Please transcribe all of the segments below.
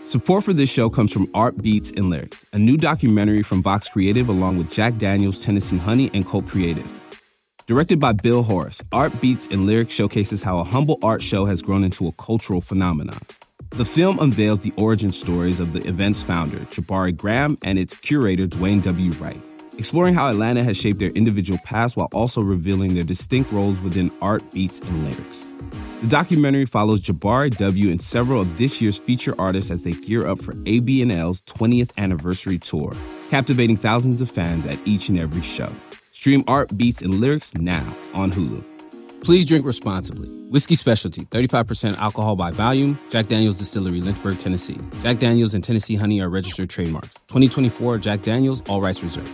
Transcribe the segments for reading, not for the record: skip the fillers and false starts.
Support for this show comes from Art Beats and Lyrics, a new documentary from Vox Creative along with Jack Daniels, Tennessee Honey, and Cult Creative. Directed by Bill Horace, Art Beats and Lyrics showcases how a humble art show has grown into a cultural phenomenon. The film unveils the origin stories of the event's founder, Jabari Graham, and its curator, Dwayne W. Wright, exploring how Atlanta has shaped their individual paths while also revealing their distinct roles within Art Beats and Lyrics. The documentary follows Jabari W. and several of this year's feature artists as they gear up for ABNL's 20th anniversary tour, captivating thousands of fans at each and every show. Stream Art Beats and Lyrics now on Hulu. Please drink responsibly. Whiskey Specialty, 35% alcohol by volume. Jack Daniels Distillery, Lynchburg, Tennessee. Jack Daniels and Tennessee Honey are registered trademarks. 2024 Jack Daniels, all rights reserved.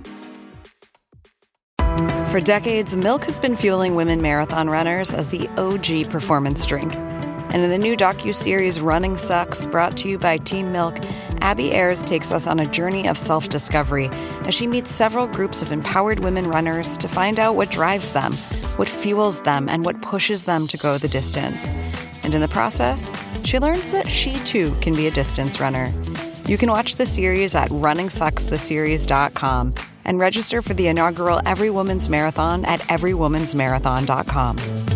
For decades, Milk has been fueling women marathon runners as the OG performance drink. And in the new docuseries Running Sucks, brought to you by Team Milk, Abby Ayers takes us on a journey of self-discovery as she meets several groups of empowered women runners to find out what drives them, what fuels them, and what pushes them to go the distance. And in the process, she learns that she too can be a distance runner. You can watch the series at runningsuckstheseries.com and register for the inaugural Every Woman's Marathon at everywomansmarathon.com.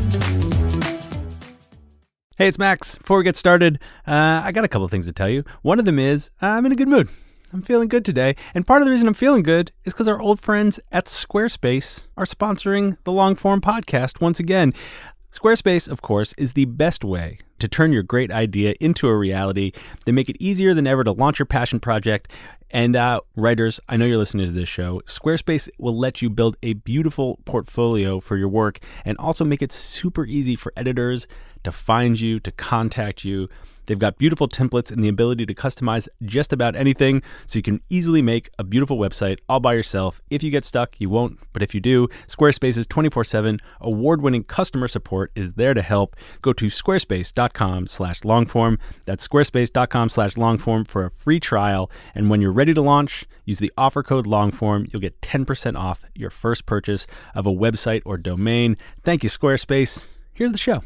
Hey, it's Max. Before we get started, I got a couple of things to tell you. One of them is I'm in a good mood. I'm feeling good today. And part of the reason I'm feeling good is because our old friends at Squarespace are sponsoring the Longform podcast once again. Squarespace, of course, is the best way to turn your great idea into a reality. They make it easier than ever to launch your passion project. And writers, I know you're listening to this show. Squarespace will let you build a beautiful portfolio for your work and also make it super easy for editors to find you, to contact you. They've got beautiful templates and the ability to customize just about anything, so you can easily make a beautiful website all by yourself. If you get stuck, you won't, but if you do, Squarespace's 24/7 award-winning customer support is there to help. Go to squarespace.com/longform. That's squarespace.com/longform for a free trial, and when you're ready to launch, use the offer code LONGFORM. You'll get 10% off your first purchase of a website or domain. Thank you, Squarespace. Here's the show.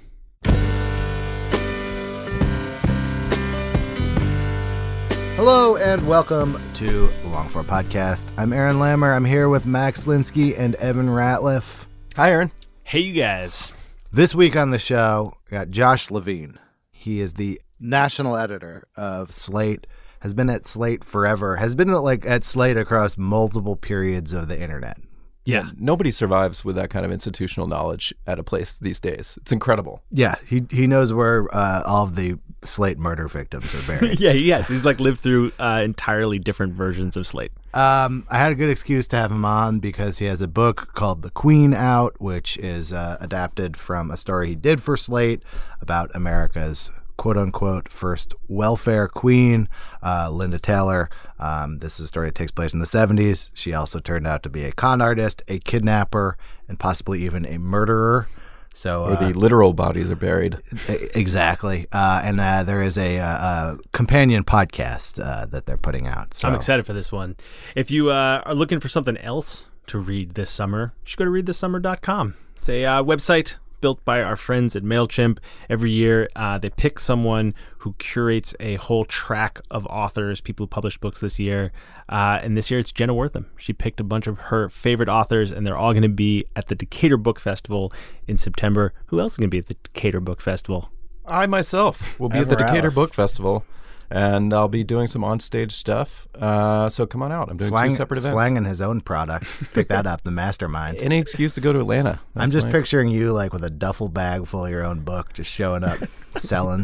Hello and welcome to the Longform Podcast. I'm Aaron Lammer. I'm here with Max Linsky and Evan Ratliff. Hi, Aaron. Hey, you guys. This week on the show, we got Josh Levine. He is the national editor of Slate, has been at Slate forever, has been at Slate across multiple periods of the internet. Yeah, nobody survives with that kind of institutional knowledge at a place these days. It's incredible. Yeah, he knows where all of the Slate murder victims are buried. Yes. He's lived through entirely different versions of Slate. I had a good excuse to have him on because he has a book called The Queen out, which is adapted from a story he did for Slate about America's quote-unquote first welfare queen, Linda Taylor. This is a story that takes place in the 70s. She also turned out to be a con artist, a kidnapper, and possibly even a murderer. So, where the literal bodies are buried. Exactly. And there is a companion podcast that they're putting out. So. I'm excited for this one. If you are looking for something else to read this summer, you should go to readthissummer.com. It's a website built by our friends at MailChimp. Every year, they pick someone who curates a whole track of authors, people who published books this year. And this year, it's Jenna Wortham. She picked a bunch of her favorite authors, and they're all going to be at the Decatur Book Festival in September. Who else is going to be at the Decatur Book Festival? I myself will be at the Decatur Book Festival, and I'll be doing some onstage stuff. So come on out. I'm doing two separate events. Slanging his own product. Pick that up, the mastermind. Any excuse to go to Atlanta. I'm just picturing you with a duffel bag full of your own book, just showing up, selling.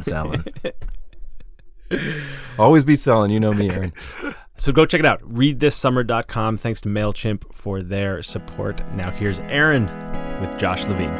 Always be selling. You know me, Aaron. So go check it out. Readthissummer.com. Thanks to MailChimp for their support. Now here's Aaron with Josh Levine.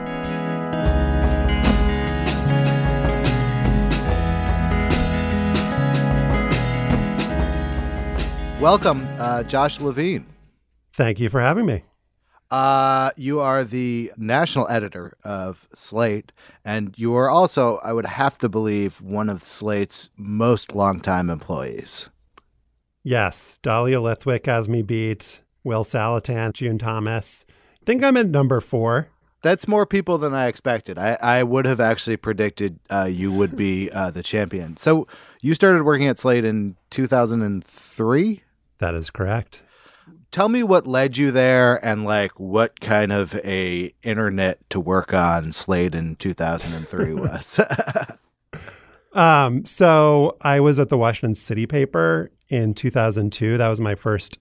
Welcome, Josh Levine. Thank you for having me. You are the national editor of Slate, and you are also, I would have to believe, one of Slate's most longtime employees. Yes, Dahlia Lithwick has me beat, Will Salatant, June Thomas. I think I'm at number 4. That's more people than I expected. I would have actually predicted you would be the champion. So You started working at Slate in 2003? That is correct. Tell me what led you there and like what kind of a internet to work on Slate in 2003 was. So I was at the Washington City paper in 2002. That was my first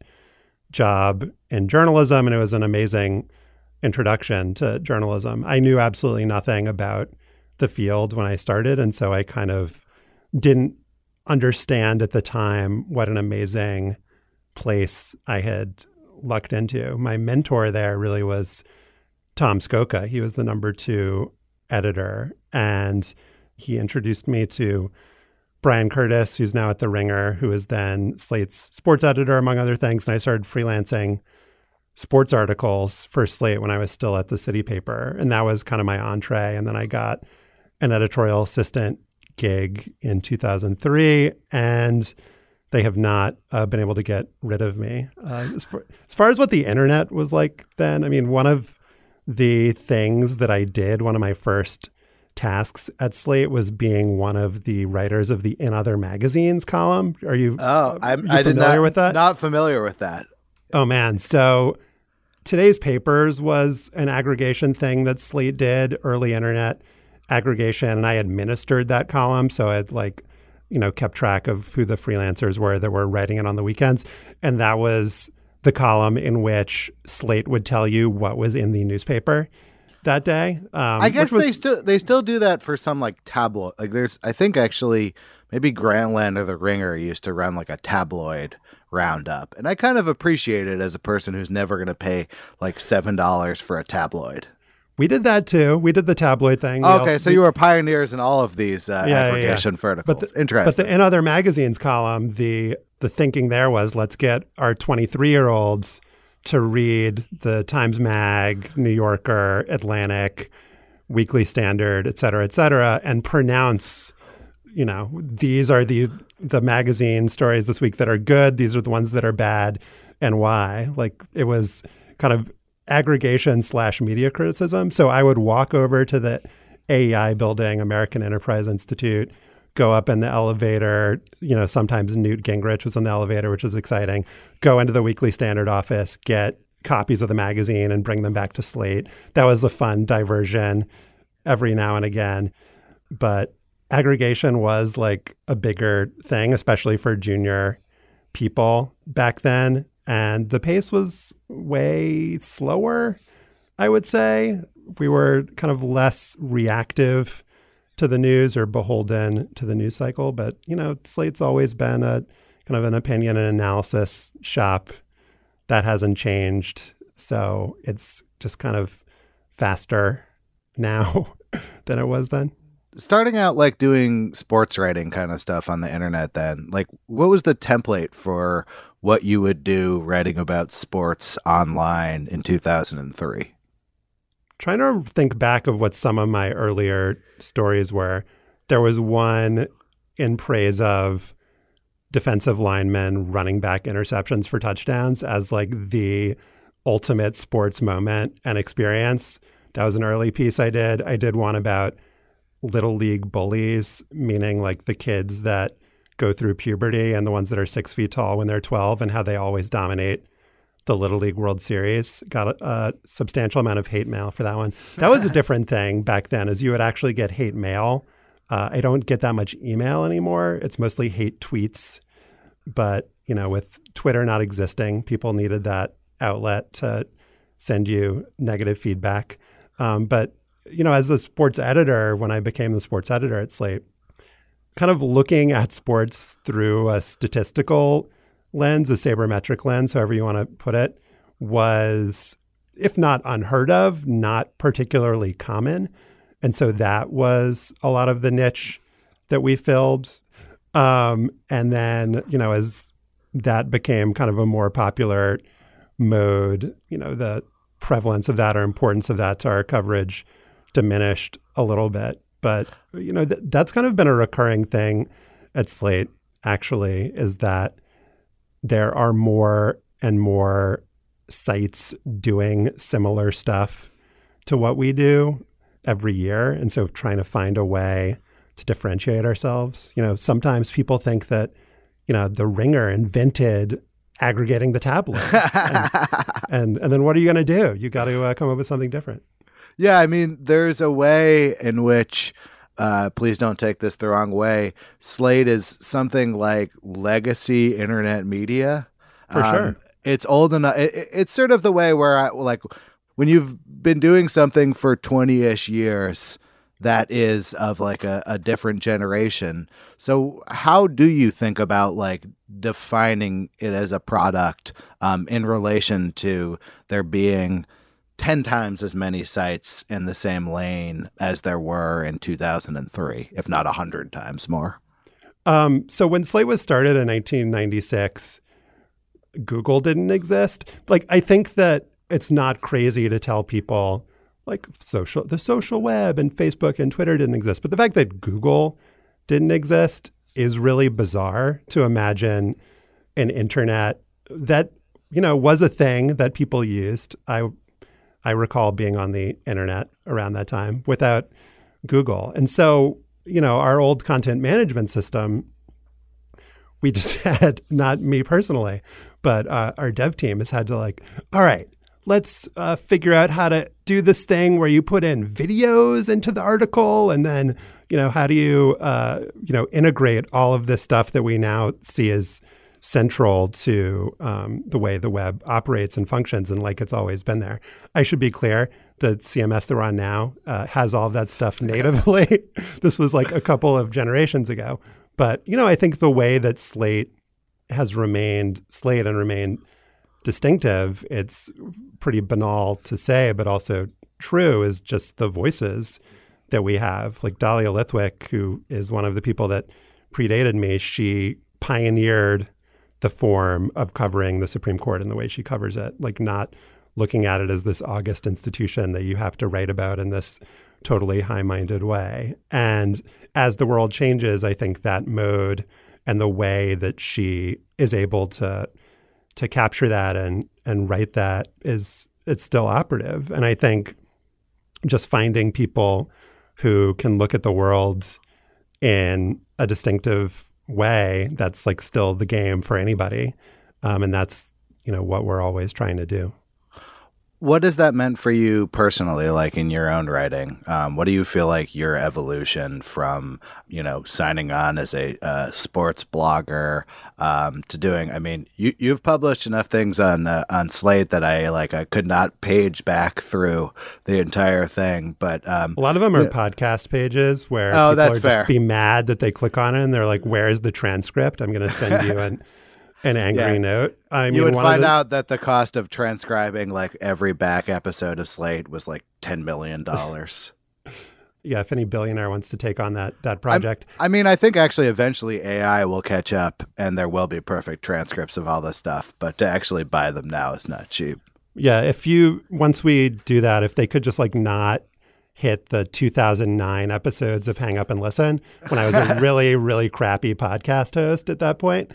job in journalism, and it was an amazing introduction to journalism. I knew absolutely nothing about the field when I started, and so I kind of didn't understand at the time what an amazing place I had lucked into. My mentor there really was Tom Skoka. He was the number 2 editor, and he introduced me to Brian Curtis, who's now at The Ringer, who is then Slate's sports editor, among other things. And I started freelancing sports articles for Slate when I was still at the City paper. And that was kind of my entree. And then I got an editorial assistant gig in 2003, and they have not been able to get rid of me. As far as what the internet was like then, I mean, one of the things that I did, one of my first tasks at Slate was being one of the writers of the In Other Magazines column. Are you? Familiar with that? Not familiar with that. Oh man! So Today's Papers was an aggregation thing that Slate did, early internet aggregation, and I administered that column. So I'd kept track of who the freelancers were that were writing it on the weekends, and that was the column in which Slate would tell you what was in the newspaper that day. I guess they still do that for some like tabloid. Like I think actually maybe Grantland or The Ringer used to run like a tabloid roundup, and I kind of appreciate it as a person who's never going to pay like $7 for a tabloid. We did that too. We did the tabloid thing. Okay, so you were pioneers in all of these aggregation verticals. Interesting. But the In Other Magazines column, the thinking there was, let's get our 23-year-olds to read the Times Mag, New Yorker, Atlantic, Weekly Standard, et cetera, and pronounce, these are the magazine stories this week that are good. These are the ones that are bad, and why. Like, it was kind of aggregation / media criticism. So I would walk over to the AEI building, American Enterprise Institute, go up in the elevator. Sometimes Newt Gingrich was in the elevator, which was exciting. Go into the Weekly Standard office, get copies of the magazine, and bring them back to Slate. That was a fun diversion every now and again. But aggregation was like a bigger thing, especially for junior people back then. And the pace was way slower, I would say. We were kind of less reactive to the news or beholden to the news cycle. But, Slate's always been a kind of an opinion and analysis shop. That hasn't changed. So it's just kind of faster now than it was then. Starting out like doing sports writing kind of stuff on the internet then, like what was the template for what you would do writing about sports online in 2003? Trying to think back of what some of my earlier stories were. There was one in praise of defensive linemen running back interceptions for touchdowns as like the ultimate sports moment and experience. That was an early piece I did. I did one about little league bullies, meaning like the kids that go through puberty and the ones that are 6 feet tall when they're 12 and how they always dominate the Little League World Series. Got a substantial amount of hate mail for that one. That was a different thing back then, is you would actually get hate mail. I don't get that much email anymore. It's mostly hate tweets. But, with Twitter not existing, people needed that outlet to send you negative feedback. But as the sports editor, when I became the sports editor at Slate, kind of looking at sports through a statistical lens, a sabermetric lens, however you want to put it, was, if not unheard of, not particularly common. And so that was a lot of the niche that we filled. And then, as that became kind of a more popular mode, the prevalence of that or importance of that to our coverage diminished a little bit. But, that's kind of been a recurring thing at Slate, actually, is that there are more and more sites doing similar stuff to what we do every year. And so trying to find a way to differentiate ourselves. You know, sometimes people think that, you know, The Ringer invented aggregating the tabloids. and then what are you going to do? You got to come up with something different. Yeah, I mean, there's a way in which, please don't take this the wrong way, Slate is something like legacy internet media. For sure. It's old enough. It's sort of the way where when you've been doing something for 20-ish years, that is of like a different generation. So how do you think about like defining it as a product in relation to there being 10 times as many sites in the same lane as there were in 2003, if not 100 times more? So when Slate was started in 1996, Google didn't exist. Like, I think that it's not crazy to tell people like the social web and Facebook and Twitter didn't exist. But the fact that Google didn't exist is really bizarre to imagine an internet that, you know, was a thing that people used. I recall being on the internet around that time without Google. And so, you know, our old content management system, we just had, not me personally, but our dev team has had to like, all right, let's figure out how to do this thing where you put in videos into the article. And then, you know, how do you, integrate all of this stuff that we now see as central to the way the web operates and functions, and like it's always been there. I should be clear, the CMS that we're on now has all of that stuff natively. This was like a couple of generations ago. But, you know, I think the way that Slate has remained Slate and remained distinctive, it's pretty banal to say, but also true, is just the voices that we have. Like Dahlia Lithwick, who is one of the people that predated me, she pioneered the form of covering the Supreme Court in the way she covers it, like not looking at it as this august institution that you have to write about in this totally high-minded way. And as the world changes, I think that mode and the way that she is able to capture that and write that it's still operative. And I think just finding people who can look at the world in a distinctive way, that's like still the game for anybody. And that's, you know, what we're always trying to do. What has that meant for you personally, like in your own writing? What do you feel like your evolution from, you know, signing on as a sports blogger to doing? I mean, you've published enough things on Slate that I could not page back through the entire thing. But a lot of them are podcast pages where people are just be mad that they click on it and they're like, "Where's the transcript? I'm going to send you an angry note." I mean, you would find out that the cost of transcribing like every back episode of Slate was like $10 million. Yeah, if any billionaire wants to take on that project. I think actually eventually AI will catch up and there will be perfect transcripts of all this stuff, but to actually buy them now is not cheap. Yeah, once we do that, if they could just like not hit the 2009 episodes of Hang Up and Listen, when I was a really, really crappy podcast host at that point.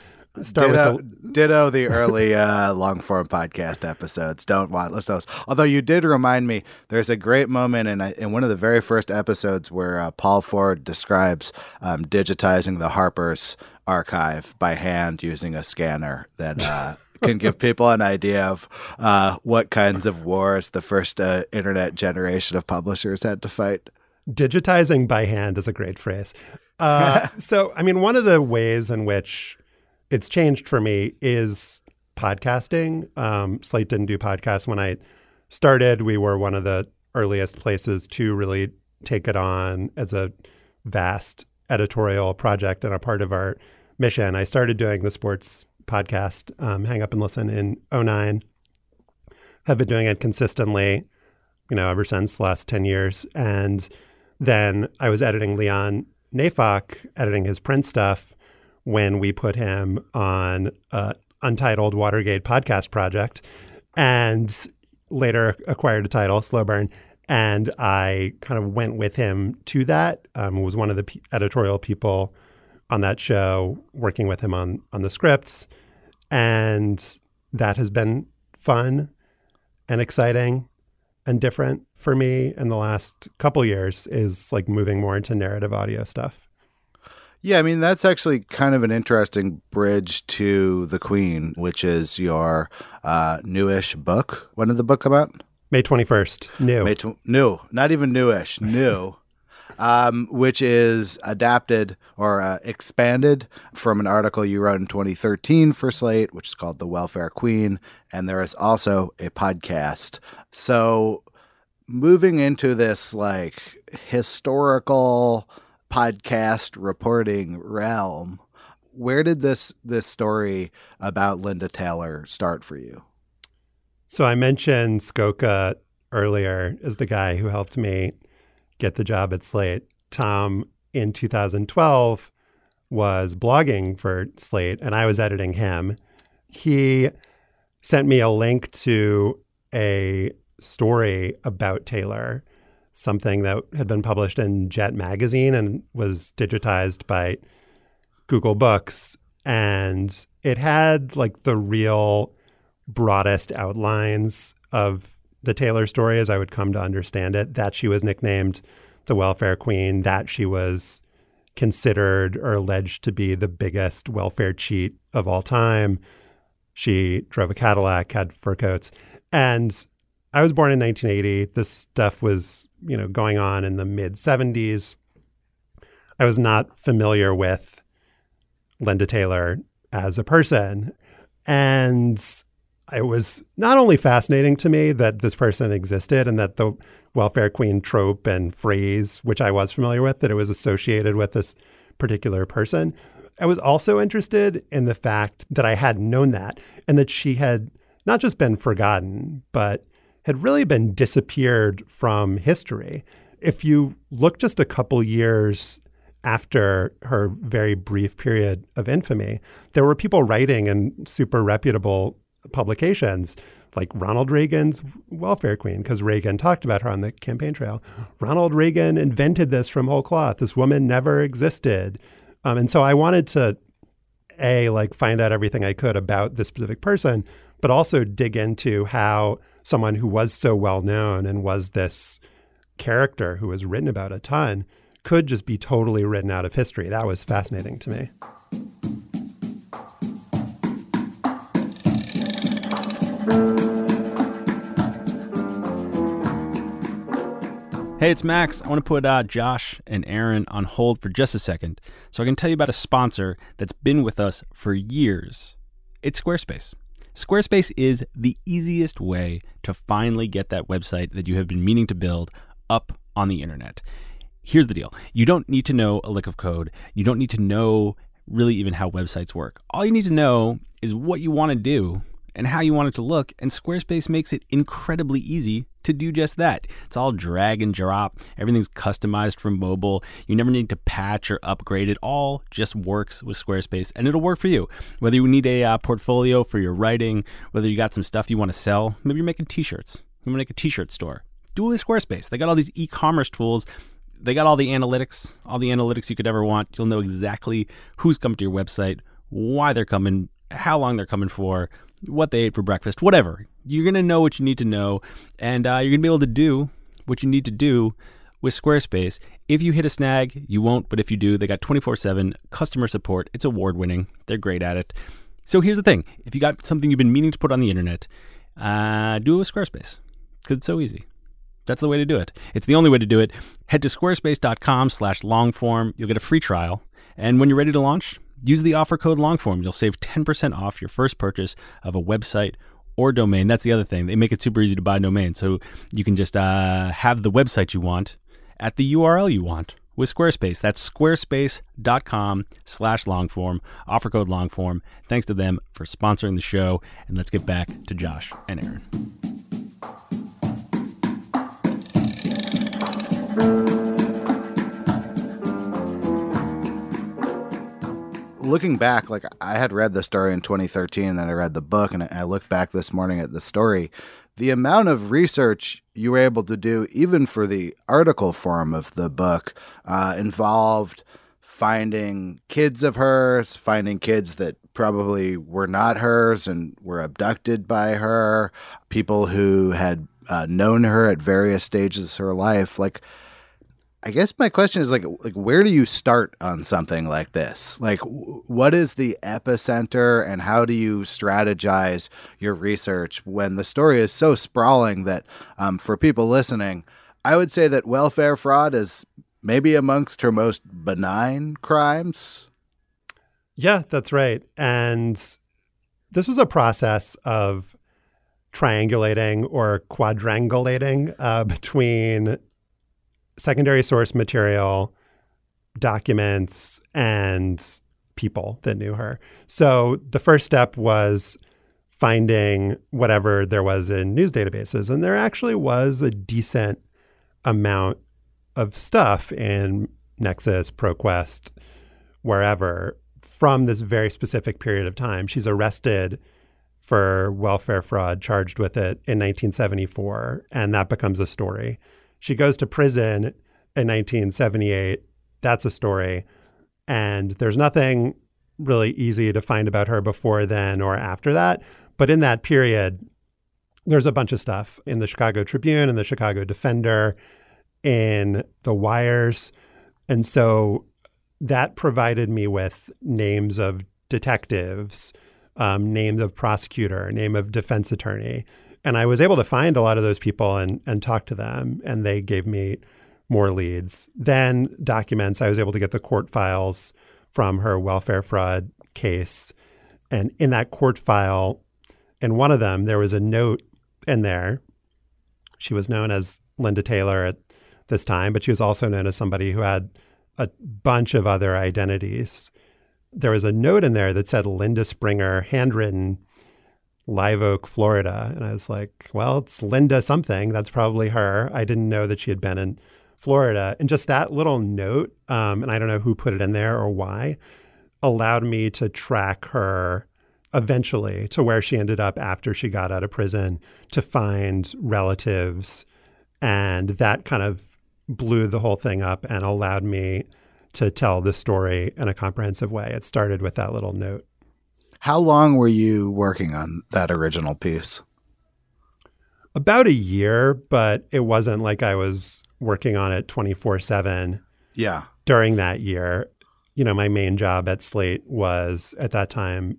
Ditto the early long-form podcast episodes. Don't want listen to those. Although you did remind me, there's a great moment in one of the very first episodes where Paul Ford describes digitizing the Harper's archive by hand using a scanner that can give people an idea of what kinds of wars the first internet generation of publishers had to fight. Digitizing by hand is a great phrase. So, I mean, one of the ways in which it's changed for me is podcasting. Slate didn't do podcasts when I started. We were one of the earliest places to really take it on as a vast editorial project and a part of our mission. I started doing the sports podcast, Hang Up and Listen, in 2009. Have been doing it consistently, you know, ever since the last 10 years. And then I was editing Leon Neyfakh, editing his print stuff, when we put him on Untitled Watergate podcast project, and later acquired a title, Slow Burn. And I kind of went with him to that, was one of the editorial people on that show, working with him on the scripts. And that has been fun and exciting and different for me in the last couple years, is like moving more into narrative audio stuff. Yeah, I mean, that's actually kind of an interesting bridge to The Queen, which is your newish book. When did the book come out? May 21st. New. Not even newish. New. Which is adapted or expanded from an article you wrote in 2013 for Slate, which is called The Welfare Queen. And there is also a podcast. So moving into this like historical podcast reporting realm, where did this story about Linda Taylor start for you? So I mentioned Skoka earlier as the guy who helped me get the job at Slate. Tom, in 2012, was blogging for Slate, and I was editing him. He sent me a link to a story about Taylor, something that had been published in Jet magazine and was digitized by Google Books. And it had like the real broadest outlines of the Taylor story as I would come to understand it, that she was nicknamed the Welfare Queen, that she was considered or alleged to be the biggest welfare cheat of all time. She drove a Cadillac, had fur coats. And I was born in 1980. This stuff was, going on in the mid 70s. I was not familiar with Linda Taylor as a person. And it was not only fascinating to me that this person existed and that the welfare queen trope and phrase, which I was familiar with, that it was associated with this particular person. I was also interested in the fact that I hadn't known that and that she had not just been forgotten, but had really been disappeared from history. If you look just a couple years after her very brief period of infamy, there were people writing in super reputable publications like Ronald Reagan's Welfare Queen, because Reagan talked about her on the campaign trail. Ronald Reagan invented this from whole cloth. This woman never existed. And so I wanted to, find out everything I could about this specific person, but also dig into how someone who was so well known and was this character who was written about a ton could just be totally written out of history. That was fascinating to me. Hey, it's Max. I want to put Josh and Aaron on hold for just a second so I can tell you about a sponsor that's been with us for years. It's Squarespace. Squarespace is the easiest way to finally get that website that you have been meaning to build up on the internet. Here's the deal. You don't need to know a lick of code. You don't need to know really even how websites work. All you need to know is what you want to do and how you want it to look, and Squarespace makes it incredibly easy to do just that. It's all drag and drop. Everything's customized for mobile. You never need to patch or upgrade. It all just works with Squarespace, and it'll work for you. Whether you need a portfolio for your writing, whether you got some stuff you want to sell, maybe you're making t-shirts. You want to make a t-shirt store. Do it with Squarespace. They got all these e-commerce tools. They got all the analytics you could ever want. You'll know exactly who's coming to your website, why they're coming, how long they're coming for, what they ate for breakfast, whatever. You're going to know what you need to know, and you're going to be able to do what you need to do with Squarespace. If you hit a snag, you won't, but if you do, they got 24/7 customer support. It's award-winning. They're great at it. So here's the thing. If you got something you've been meaning to put on the internet, do it with Squarespace, because it's so easy. That's the way to do it. It's the only way to do it. Head to squarespace.com/longform. You'll get a free trial, and when you're ready to launch, use the offer code LONGFORM. You'll save 10% off your first purchase of a website or domain. That's the other thing. They make it super easy to buy a domain. So you can just have the website you want at the URL you want with Squarespace. That's squarespace.com/longform. Offer code LONGFORM. Thanks to them for sponsoring the show. And let's get back to Josh and Aaron. Looking back, I had read the story in 2013 and then I read the book, and I looked back this morning at the story. The amount of research you were able to do, even for the article form of the book, involved finding kids of hers, finding kids that probably were not hers and were abducted by her, people who had known her at various stages of her life. I guess my question is like where do you start on something like this? Like what is the epicenter and how do you strategize your research when the story is so sprawling that for people listening, I would say that welfare fraud is maybe amongst her most benign crimes. Yeah, that's right. And this was a process of triangulating or quadrangulating between secondary source material, documents, and people that knew her. So the first step was finding whatever there was in news databases. And there actually was a decent amount of stuff in Nexus, ProQuest, wherever, from this very specific period of time. She's arrested for welfare fraud, charged with it in 1974, and that becomes a story. She goes to prison in 1978. That's a story. And there's nothing really easy to find about her before then or after that. But in that period, there's a bunch of stuff in the Chicago Tribune and the Chicago Defender, in the wires. And so that provided me with names of detectives, names of prosecutor, name of defense attorney. And I was able to find a lot of those people and talk to them, and they gave me more leads. Then documents, I was able to get the court files from her welfare fraud case. And in that court file, in one of them, there was a note in there. She was known as Linda Taylor at this time, but she was also known as somebody who had a bunch of other identities. There was a note in there that said Linda Springer, handwritten, Live Oak, Florida. And I was like, well, it's Linda something. That's probably her. I didn't know that she had been in Florida. And just that little note, and I don't know who put it in there or why, allowed me to track her eventually to where she ended up after she got out of prison, to find relatives. And that kind of blew the whole thing up and allowed me to tell the story in a comprehensive way. It started with that little note. How long were you working on that original piece? About a year, but it wasn't like I was working on it 24/7. Yeah. During that year, my main job at Slate was, at that time,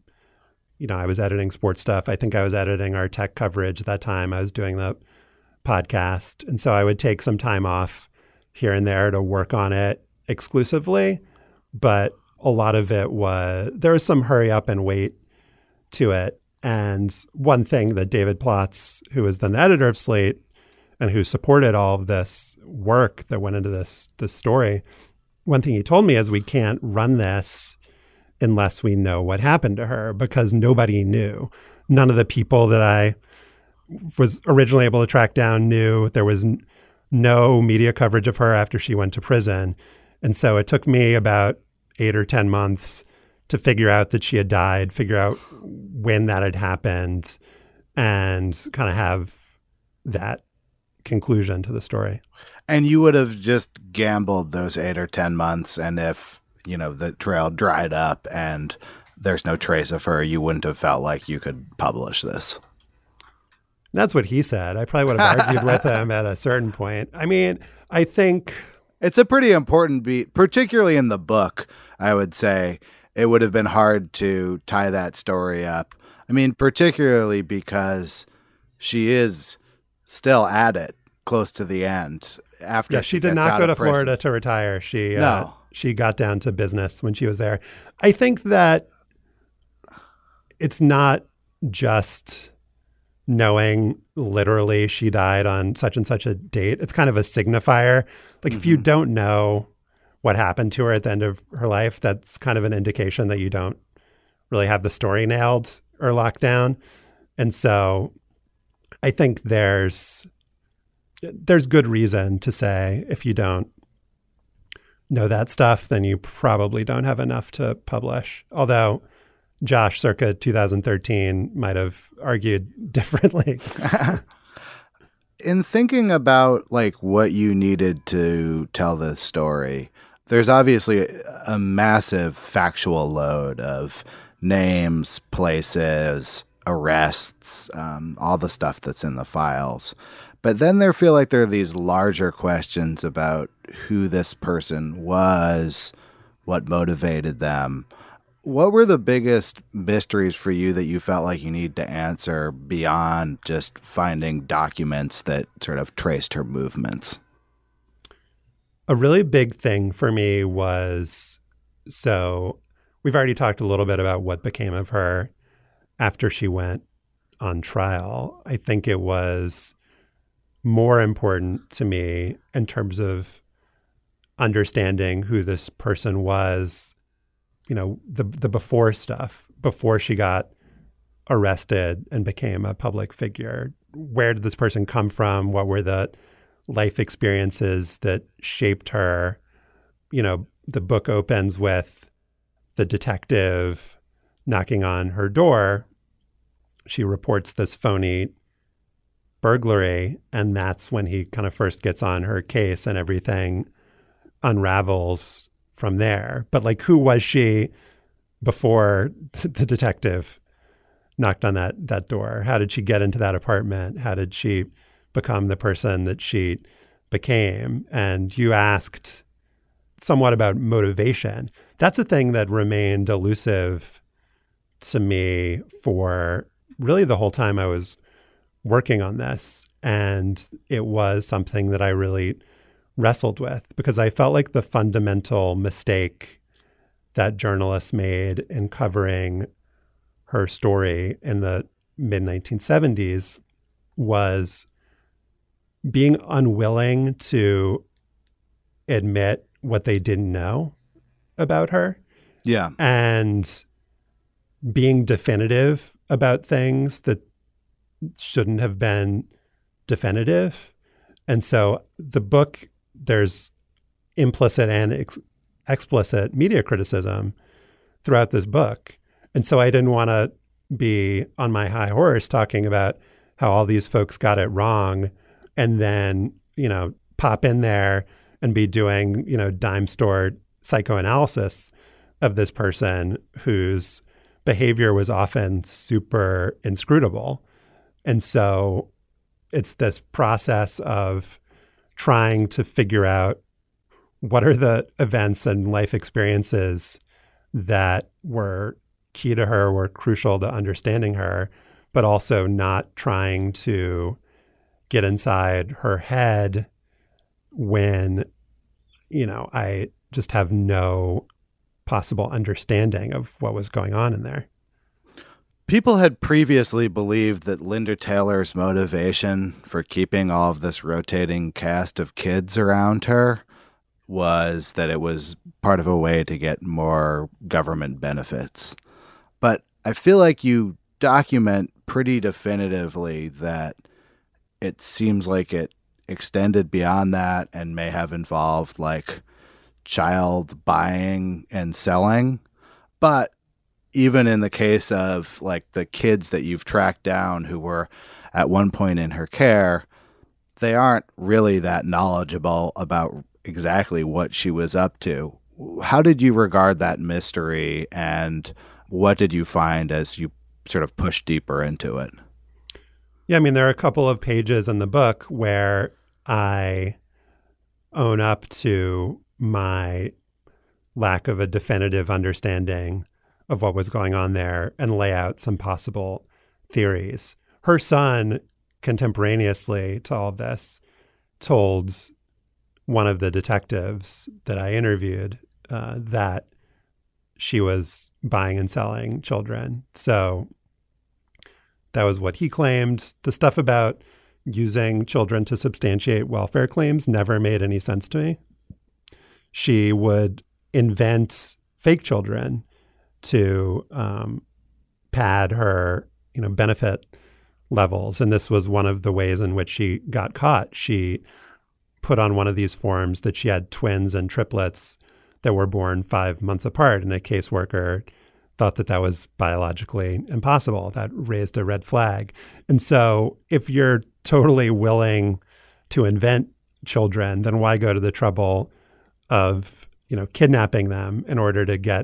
I was editing sports stuff. I think I was editing our tech coverage at that time. I was doing the podcast. And so I would take some time off here and there to work on it exclusively. But a lot of it there was some hurry up and wait to it. And one thing that David Plotz, who was then the editor of Slate and who supported all of this work that went into this story, one thing he told me is we can't run this unless we know what happened to her, because nobody knew. None of the people that I was originally able to track down knew. There was no media coverage of her after she went to prison. And so it took me about 8 or 10 months to figure out that she had died, figure out when that had happened, and kind of have that conclusion to the story. And you would have just gambled those 8 or 10 months, and if, the trail dried up and there's no trace of her, you wouldn't have felt like you could publish this. That's what he said. I probably would have argued with him at a certain point. I mean, I think it's a pretty important beat, particularly in the book. I would say it would have been hard to tie that story up. I mean, particularly because she is still at it close to the end. After she did not go to Florida to retire. She got down to business when she was there. I think that it's not just knowing literally she died on such and such a date. It's kind of a signifier. Like if you don't know what happened to her at the end of her life, that's kind of an indication that you don't really have the story nailed or locked down. And so I think there's good reason to say if you don't know that stuff, then you probably don't have enough to publish. Although Josh circa 2013 might have argued differently. In thinking about what you needed to tell this story, there's obviously a massive factual load of names, places, arrests, all the stuff that's in the files. But then there feel like there are these larger questions about who this person was, what motivated them. What were the biggest mysteries for you that you felt like you need to answer beyond just finding documents that sort of traced her movements? A really big thing for me was, so we've already talked a little bit about what became of her after she went on trial. I think it was more important to me in terms of understanding who this person was, the before stuff, before she got arrested and became a public figure. Where did this person come from? What were the life experiences that shaped her? The book opens with the detective knocking on her door. She reports this phony burglary, and that's when he kind of first gets on her case, and everything unravels from there. But who was she before the detective knocked on that door? How did she get into that apartment? How did she become the person that she became? And you asked somewhat about motivation. That's a thing that remained elusive to me for really the whole time I was working on this. And it was something that I really wrestled with, because I felt like the fundamental mistake that journalists made in covering her story in the mid-1970s was being unwilling to admit what they didn't know about her. Yeah. And being definitive about things that shouldn't have been definitive. And so the book, there's implicit and explicit media criticism throughout this book. And so I didn't want to be on my high horse talking about how all these folks got it wrong and then, pop in there and be doing, dime store psychoanalysis of this person whose behavior was often super inscrutable. And so it's this process of trying to figure out what are the events and life experiences that were key to her, were crucial to understanding her, but also not trying to get inside her head when, I just have no possible understanding of what was going on in there. People had previously believed that Linda Taylor's motivation for keeping all of this rotating cast of kids around her was that it was part of a way to get more government benefits. But I feel like you document pretty definitively that it seems like it extended beyond that and may have involved child buying and selling. But even in the case of the kids that you've tracked down who were at one point in her care, they aren't really that knowledgeable about exactly what she was up to. How did you regard that mystery, and what did you find as you sort of pushed deeper into it? Yeah, there are a couple of pages in the book where I own up to my lack of a definitive understanding of what was going on there and lay out some possible theories. Her son, contemporaneously to all of this, told one of the detectives that I interviewed that she was buying and selling children. So that was what he claimed. The stuff about using children to substantiate welfare claims never made any sense to me. She would invent fake children to pad her, benefit levels. And this was one of the ways in which she got caught. She put on one of these forms that she had twins and triplets that were born 5 months apart. And a caseworker thought that was biologically impossible. That raised a red flag. And so if you're totally willing to invent children, then why go to the trouble of, kidnapping them in order to get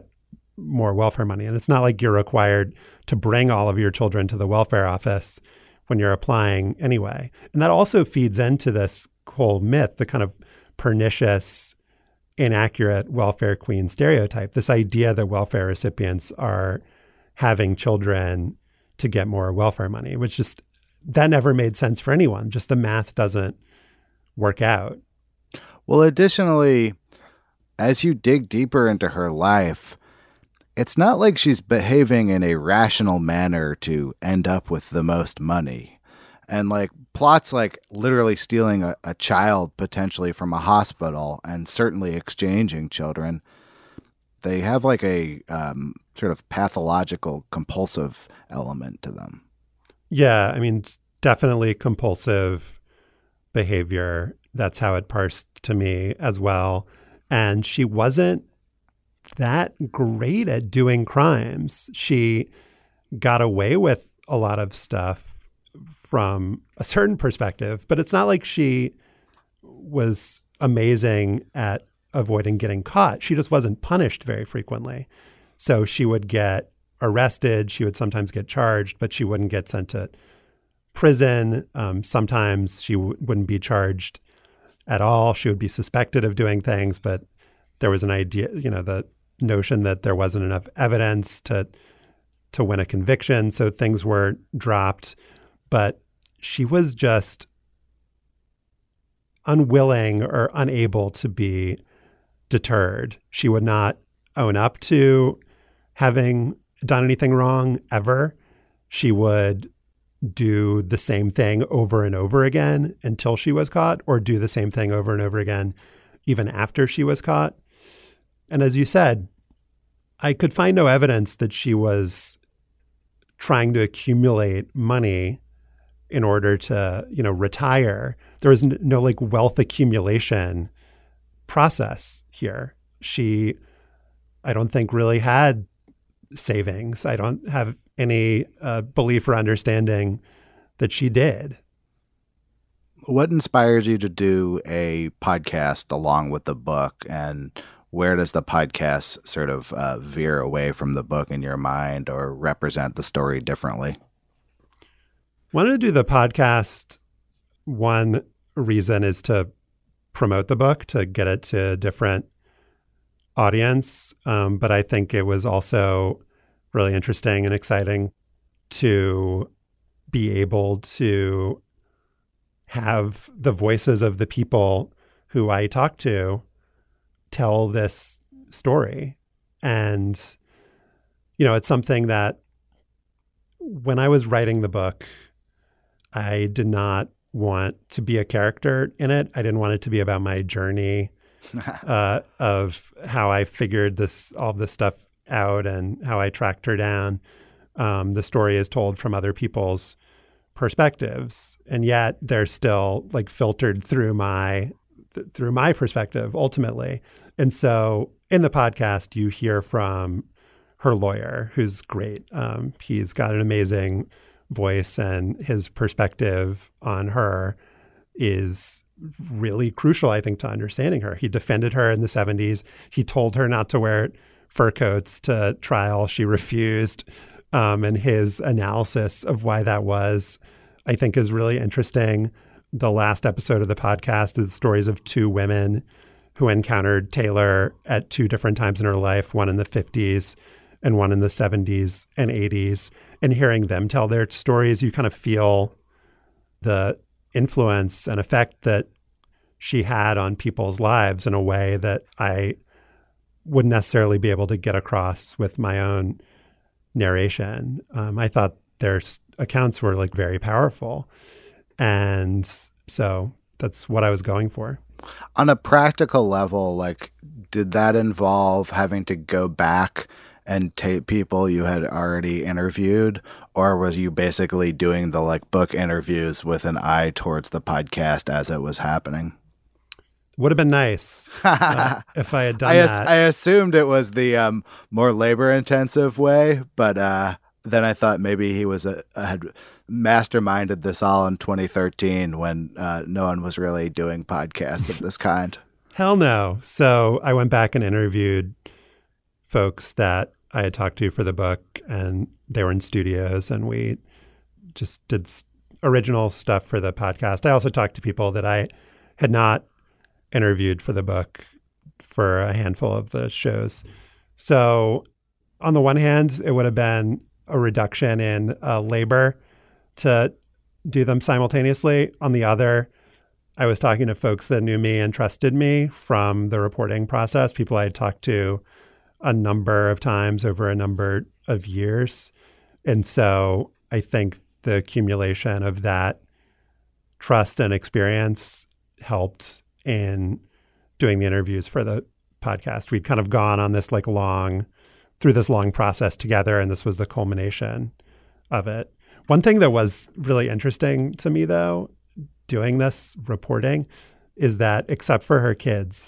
more welfare money. And it's not like you're required to bring all of your children to the welfare office when you're applying anyway. And that also feeds into this whole myth, the kind of pernicious, inaccurate welfare queen stereotype, this idea that welfare recipients are having children to get more welfare money, which just, that never made sense for anyone. Just the math doesn't work out. Well, additionally, as you dig deeper into her life, it's not like she's behaving in a rational manner to end up with the most money. And like plots like literally stealing a child potentially from a hospital and certainly exchanging children, they have like a sort of pathological compulsive element to them. Yeah, I mean, it's definitely compulsive behavior. That's how it parsed to me as well. And she wasn't that great at doing crimes. She got away with a lot of stuff from a certain perspective, but it's not like she was amazing at avoiding getting caught. She just wasn't punished very frequently. So she would get arrested. She would sometimes get charged, but she wouldn't get sent to prison. Sometimes she wouldn't be charged at all. She would be suspected of doing things, but there was an idea, the notion that there wasn't enough evidence to win a conviction. So things were dropped. But she was just unwilling or unable to be deterred. She would not own up to having done anything wrong ever. She would do the same thing over and over again until she was caught, or do the same thing over and over again even after she was caught. And as you said, I could find no evidence that she was trying to accumulate money in order to, retire. There was no like wealth accumulation process here. She, I don't think, really had savings. I don't have any belief or understanding that she did. What inspires you to do a podcast along with the book, and where does the podcast sort of veer away from the book in your mind or represent the story differently? Wanted to do the podcast. One reason is to promote the book, to get it to a different audience. But I think it was also really interesting and exciting to be able to have the voices of the people who I talk to tell this story. And, it's something that when I was writing the book, I did not want to be a character in it. I didn't want it to be about my journey of how I figured all this stuff out and how I tracked her down. The story is told from other people's perspectives, and yet they're still like filtered through my perspective ultimately. And so in the podcast, you hear from her lawyer, who's great. He's got an amazing voice, and his perspective on her is really crucial, I think, to understanding her. He defended her in the 70s. He told her not to wear fur coats to trial. She refused. And his analysis of why that was, I think, is really interesting. The last episode of the podcast is stories of two women who encountered Taylor at two different times in her life, one in the 50s and one in the 70s and 80s. And hearing them tell their stories, you kind of feel the influence and effect that she had on people's lives in a way that I wouldn't necessarily be able to get across with my own narration. I thought their accounts were like very powerful. And so that's what I was going for. On a practical level, like, did that involve having to go back and tape people you had already interviewed, or was you basically doing the like book interviews with an eye towards the podcast as it was happening? Would have been nice if I had done that. I assumed it was the more labor-intensive way, but then I thought maybe he had masterminded this all in 2013 when no one was really doing podcasts of this kind. Hell no. So I went back and interviewed folks that I had talked to for the book, and they were in studios, and we just did original stuff for the podcast. I also talked to people that I had not interviewed for the book for a handful of the shows. So on the one hand, it would have been a reduction in labor to do them simultaneously. On the other, I was talking to folks that knew me and trusted me from the reporting process, people I had talked to a number of times over a number of years. And so I think the accumulation of that trust and experience helped in doing the interviews for the podcast. We'd kind of gone on this through this long process together, and this was the culmination of it. One thing that was really interesting to me, though, doing this reporting, is that except for her kids,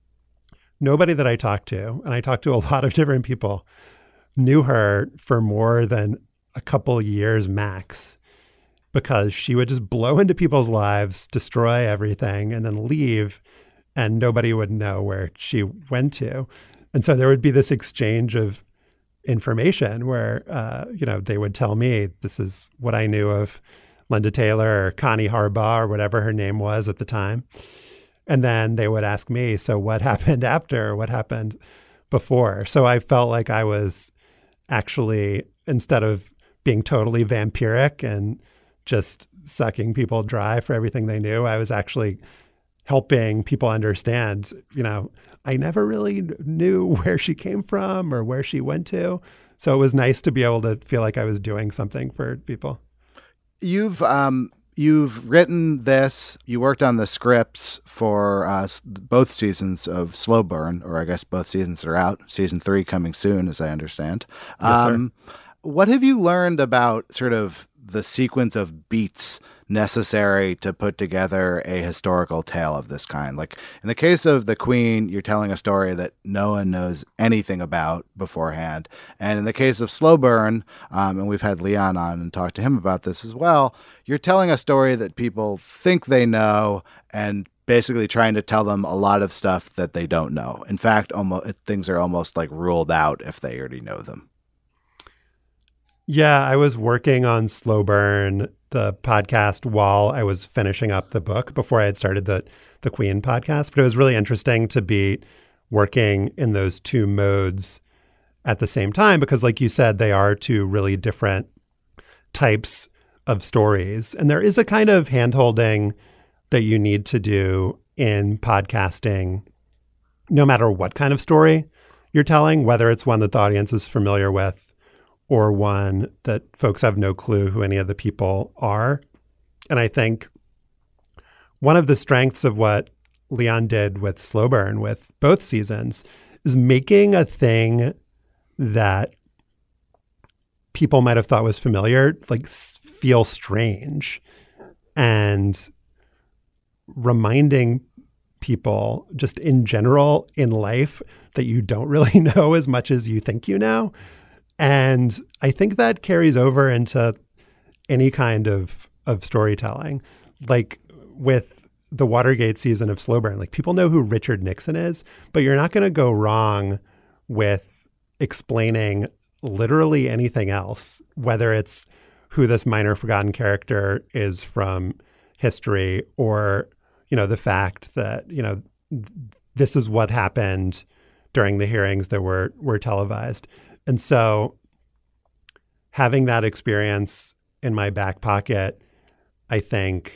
nobody that I talked to, and I talked to a lot of different people, knew her for more than a couple years max, because she would just blow into people's lives, destroy everything, and then leave, and nobody would know where she went to. And so there would be this exchange of information where, they would tell me, this is what I knew of Linda Taylor or Connie Harbaugh or whatever her name was at the time. And then they would ask me, so what happened after? What happened before? So I felt like I was actually, instead of being totally vampiric and just sucking people dry for everything they knew, I was actually helping people understand, I never really knew where she came from or where she went to. So it was nice to be able to feel like I was doing something for people. You've written this. You worked on the scripts for both seasons of Slow Burn, or I guess both seasons are out. Season 3 coming soon, as I understand. Yes, sir. What have you learned about sort of the sequence of beats necessary to put together a historical tale of this kind? Like in the case of The Queen, you're telling a story that no one knows anything about beforehand. And in the case of Slow Burn, and we've had Leon on and talked to him about this as well, you're telling a story that people think they know and basically trying to tell them a lot of stuff that they don't know. In fact, things are almost like ruled out if they already know them. Yeah, I was working on Slow Burn, the podcast, while I was finishing up the book before I had started the Queen podcast. But it was really interesting to be working in those two modes at the same time, because like you said, they are two really different types of stories. And there is a kind of hand-holding that you need to do in podcasting, no matter what kind of story you're telling, whether it's one that the audience is familiar with or one that folks have no clue who any of the people are. And I think one of the strengths of what Leon did with Slow Burn, with both seasons, is making a thing that people might have thought was familiar, like feel strange, and reminding people just in general in life that you don't really know as much as you think you know. And I think that carries over into any kind of storytelling. Like with the Watergate season of Slow Burn, like people know who Richard Nixon is, but you're not going to go wrong with explaining literally anything else, whether it's who this minor forgotten character is from history, or, the fact that, this is what happened during the hearings that were televised. And so having that experience in my back pocket, I think,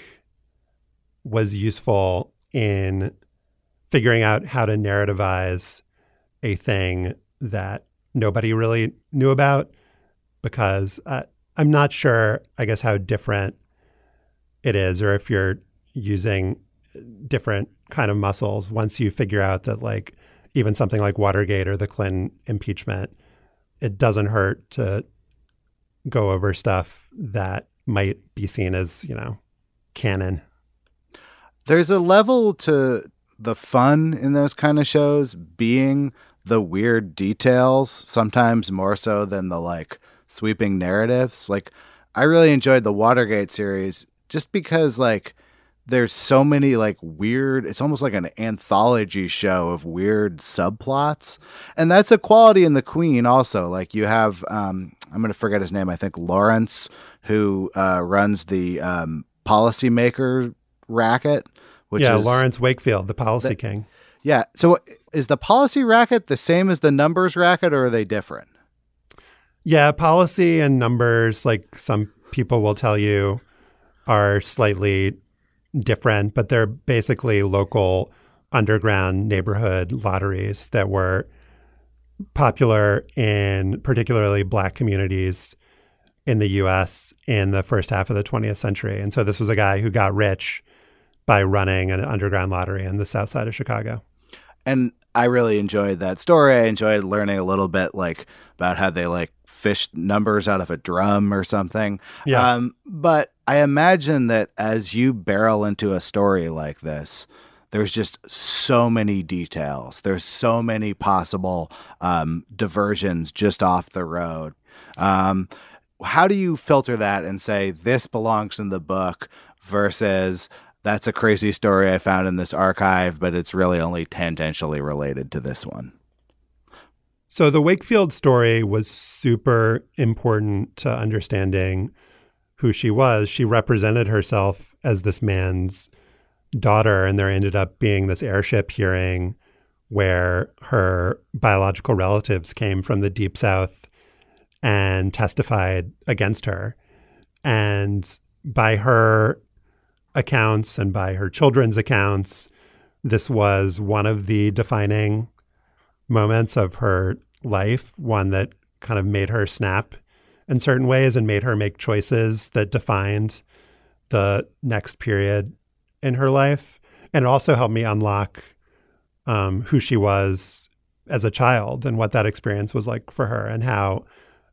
was useful in figuring out how to narrativize a thing that nobody really knew about, because I'm not sure, I guess, how different it is, or if you're using different kind of muscles once you figure out that, like, even something like Watergate or the Clinton impeachment, it doesn't hurt to go over stuff that might be seen as, canon. There's a level to the fun in those kind of shows being the weird details, sometimes more so than the like sweeping narratives. Like, I really enjoyed the Watergate series just because, like, there's so many like weird, it's almost like an anthology show of weird subplots. And that's a quality in The Queen also. Like you have, I'm going to forget his name, I think Lawrence, who runs the policymaker racket. Which is Lawrence Wakefield, the policy king. Yeah. So is the policy racket the same as the numbers racket, or are they different? Yeah, policy and numbers, like some people will tell you, are slightly different, but they're basically local underground neighborhood lotteries that were popular in particularly Black communities in the U.S. in the first half of the 20th century. And so this was a guy who got rich by running an underground lottery in the south side of Chicago. And I really enjoyed that story. I enjoyed learning a little bit like about how they like fished numbers out of a drum or something. Yeah. But I imagine that as you barrel into a story like this, there's just so many details. There's so many possible diversions just off the road. How do you filter that and say this belongs in the book versus that's a crazy story I found in this archive, but it's really only tangentially related to this one? So the Wakefield story was super important to understanding who she was. She represented herself as this man's daughter, and there ended up being this airship hearing where her biological relatives came from the Deep South and testified against her. And by her accounts and by her children's accounts, this was one of the defining moments of her life, one that kind of made her snap in certain ways and made her make choices that defined the next period in her life. And it also helped me unlock who she was as a child and what that experience was like for her and how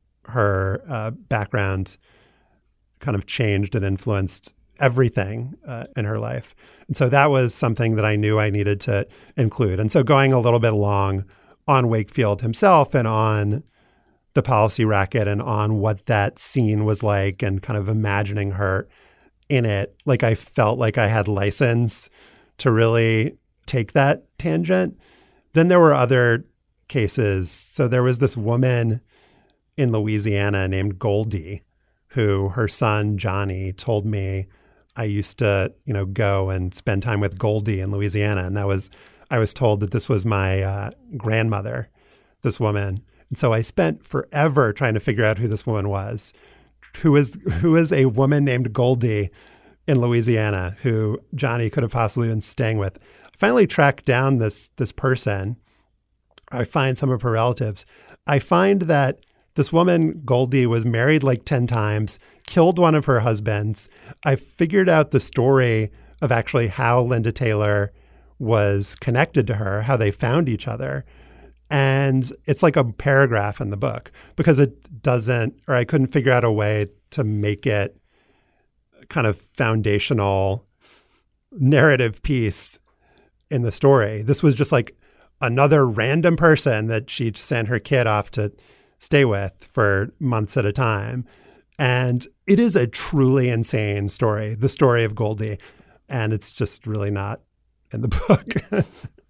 her background kind of changed and influenced everything in her life. And so that was something that I knew I needed to include. And so going a little bit long on Wakefield himself and on the policy racket and on what that scene was like and kind of imagining her in it, like I felt like I had license to really take that tangent. Then there were other cases. So there was this woman in Louisiana named Goldie, who her son, Johnny, told me I used to, go and spend time with Goldie in Louisiana. And I was told that this was my grandmother, this woman. And so I spent forever trying to figure out who this woman was, who is a woman named Goldie in Louisiana who Johnny could have possibly been staying with. I finally tracked down this person. I find some of her relatives. I find that this woman, Goldie, was married like 10 times, killed one of her husbands. I figured out the story of actually how Linda Taylor was connected to her, how they found each other. And it's like a paragraph in the book because it doesn't, or I couldn't figure out a way to make it kind of foundational narrative piece in the story. This was just like another random person that she sent her kid off to stay with for months at a time. And it is a truly insane story, the story of Goldie. And it's just really not in the book.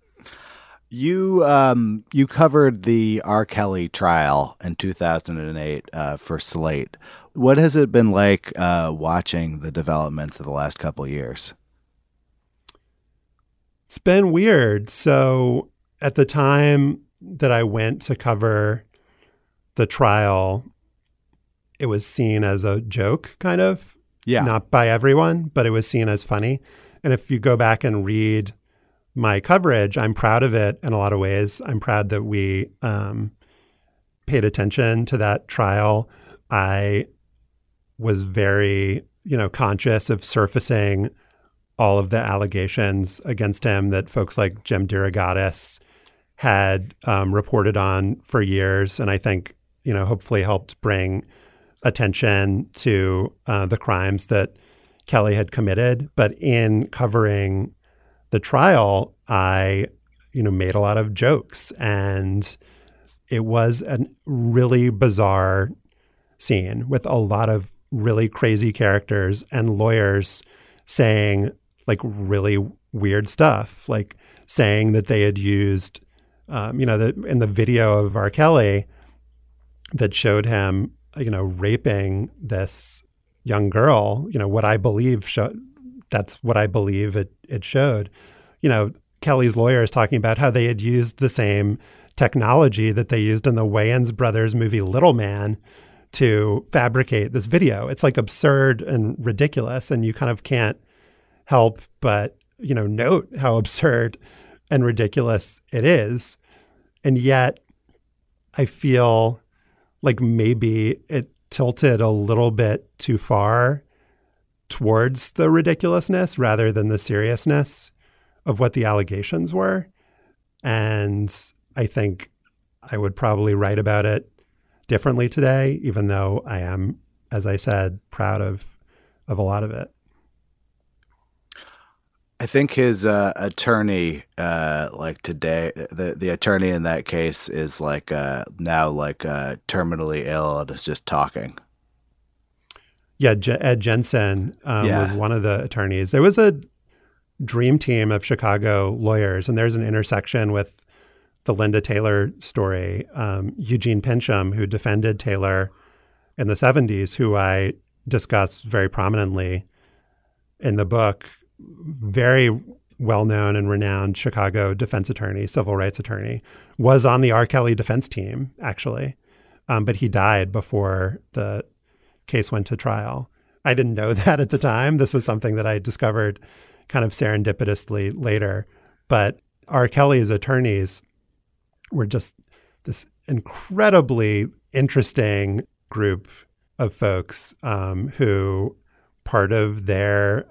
You covered the R. Kelly trial in 2008 for Slate. What has it been like watching the developments of the last couple of years? It's been weird. So at the time that I went to cover the trial, it was seen as a joke, kind of. Yeah. Not by everyone, but it was seen as funny. And if you go back and read my coverage, I'm proud of it in a lot of ways. I'm proud that we paid attention to that trial. I was very, conscious of surfacing all of the allegations against him that folks like Jim DeRogatis had reported on for years. And I think, hopefully helped bring attention to the crimes that Kelly had committed. But in covering the trial, I, made a lot of jokes, and it was a really bizarre scene with a lot of really crazy characters and lawyers saying like really weird stuff, like saying that they had used, in the video of R. Kelly that showed him, raping this young girl, what I believe that's what I believe it showed. Kelly's lawyer is talking about how they had used the same technology that they used in the Wayans brothers movie Little Man to fabricate this video. It's like absurd and ridiculous, and you kind of can't help but, note how absurd and ridiculous it is. And yet I feel like maybe it tilted a little bit too far towards the ridiculousness rather than the seriousness of what the allegations were. And I think I would probably write about it differently today, even though I am, as I said, proud of a lot of it. I think his attorney, like today, the attorney in that case is like now like terminally ill and is just talking. Yeah, Ed Jensen was one of the attorneys. There was a dream team of Chicago lawyers, and there's an intersection with the Linda Taylor story. Eugene Pincham, who defended Taylor in the 70s, who I discuss very prominently in the book, very well-known and renowned Chicago defense attorney, civil rights attorney, was on the R. Kelly defense team, actually. But he died before the case went to trial. I didn't know that at the time. This was something that I discovered kind of serendipitously later. But R. Kelly's attorneys were just this incredibly interesting group of folks who part of their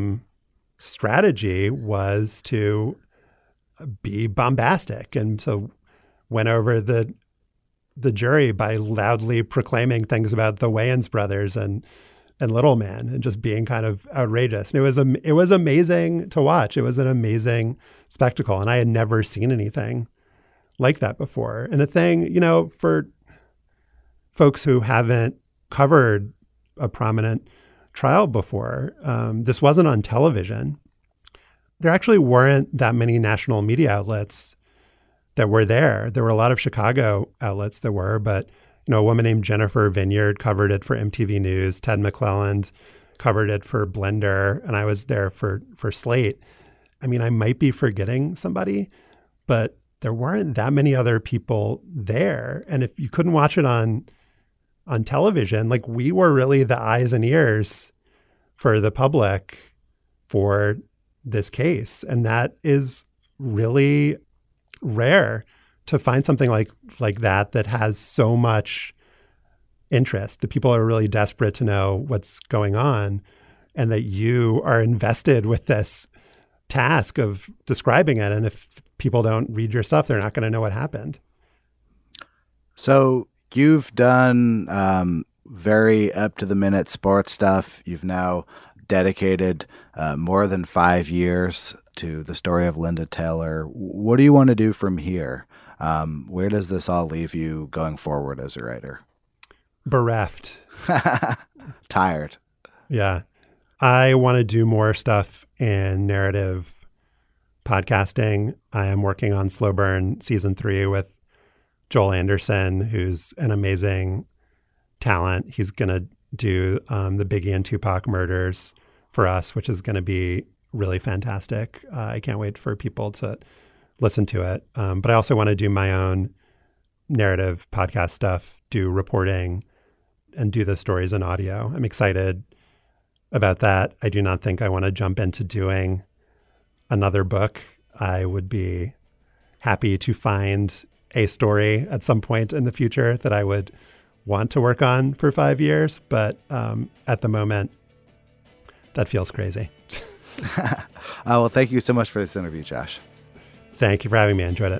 strategy was to be bombastic. And so went over the jury by loudly proclaiming things about the Wayans brothers and Little Man and just being kind of outrageous. And it was amazing to watch. It was an amazing spectacle. And I had never seen anything like that before. And the thing, for folks who haven't covered a prominent trial before, this wasn't on television. There actually weren't that many national media outlets that were there. There were a lot of Chicago outlets that were, but a woman named Jennifer Vineyard covered it for MTV News. Ted McClelland covered it for Blender, and I was there for Slate. I mean, I might be forgetting somebody, but there weren't that many other people there. And if you couldn't watch it on television, like we were really the eyes and ears for the public for this case. And that is really rare to find something like that has so much interest. The people are really desperate to know what's going on, and that you are invested with this task of describing it. And if people don't read your stuff, they're not going to know what happened. So you've done very up-to-the-minute sports stuff. You've now dedicated more than 5 years to the story of Linda Taylor. What do you want to do from here? Where does this all leave you going forward as a writer? Bereft. Tired. Yeah. I want to do more stuff in narrative podcasting. I am working on Slow Burn Season 3 with Joel Anderson, who's an amazing talent. He's going to do the Biggie and Tupac murders for us, which is going to be really fantastic. I can't wait for people to listen to it. But I also want to do my own narrative podcast stuff, do reporting, and do the stories in audio. I'm excited about that. I do not think I want to jump into doing another book. I would be happy to find a story at some point in the future that I would want to work on for 5 years. But at the moment, that feels crazy. Well, thank you so much for this interview, Josh. Thank you for having me. I enjoyed it.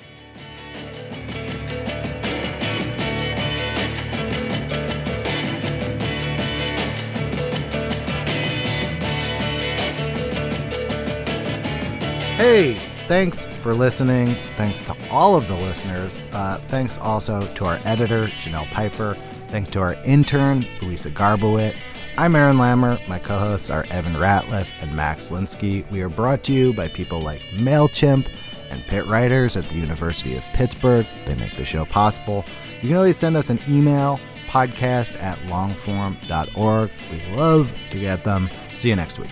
Hey, thanks for listening. Thanks to all of the listeners. Thanks also to our editor, Janelle Piper. Thanks to our intern, Louisa Garbowit. I'm Aaron Lammer. My co-hosts are Evan Ratliff and Max Linsky. We are brought to you by people like MailChimp and Pitt Writers at the University of Pittsburgh. They make the show possible. You can always send us an email, podcast@longform.org. We love to get them. See you next week.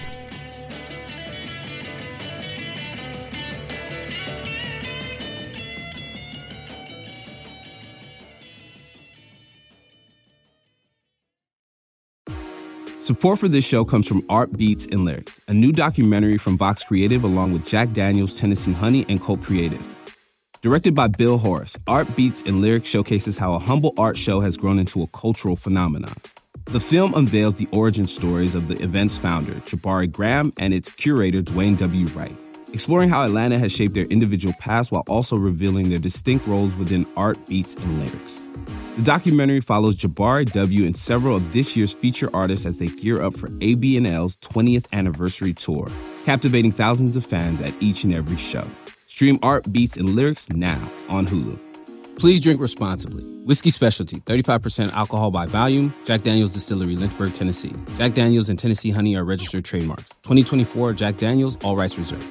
Support for this show comes from Art Beats and Lyrics, a new documentary from Vox Creative along with Jack Daniels, Tennessee Honey, and Colt Creative. Directed by Bill Horace, Art Beats and Lyrics showcases how a humble art show has grown into a cultural phenomenon. The film unveils the origin stories of the event's founder, Jabari Graham, and its curator, Dwayne W. Wright, exploring how Atlanta has shaped their individual past while also revealing their distinct roles within art, beats, and lyrics. The documentary follows Jabari W. and several of this year's feature artists as they gear up for ABNL's 20th anniversary tour, captivating thousands of fans at each and every show. Stream Art, Beats, and Lyrics now on Hulu. Please drink responsibly. Whiskey Specialty, 35% alcohol by volume. Jack Daniel's Distillery, Lynchburg, Tennessee. Jack Daniel's and Tennessee Honey are registered trademarks. 2024 Jack Daniel's, all rights reserved.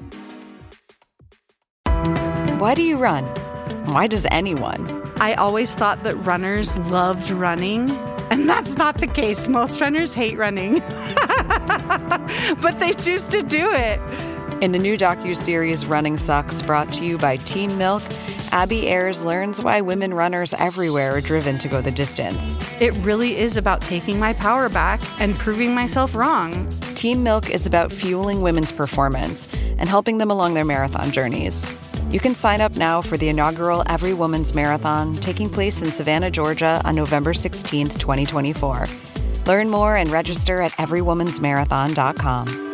Why do you run? Why does anyone? I always thought that runners loved running, and that's not the case. Most runners hate running, but they choose to do it. In the new docuseries Running Sucks, brought to you by Teen Milk, Abby Ayers learns why women runners everywhere are driven to go the distance. It really is about taking my power back and proving myself wrong. Teen Milk is about fueling women's performance and helping them along their marathon journeys. You can sign up now for the inaugural Every Woman's Marathon, taking place in Savannah, Georgia on November 16th, 2024. Learn more and register at everywomansmarathon.com.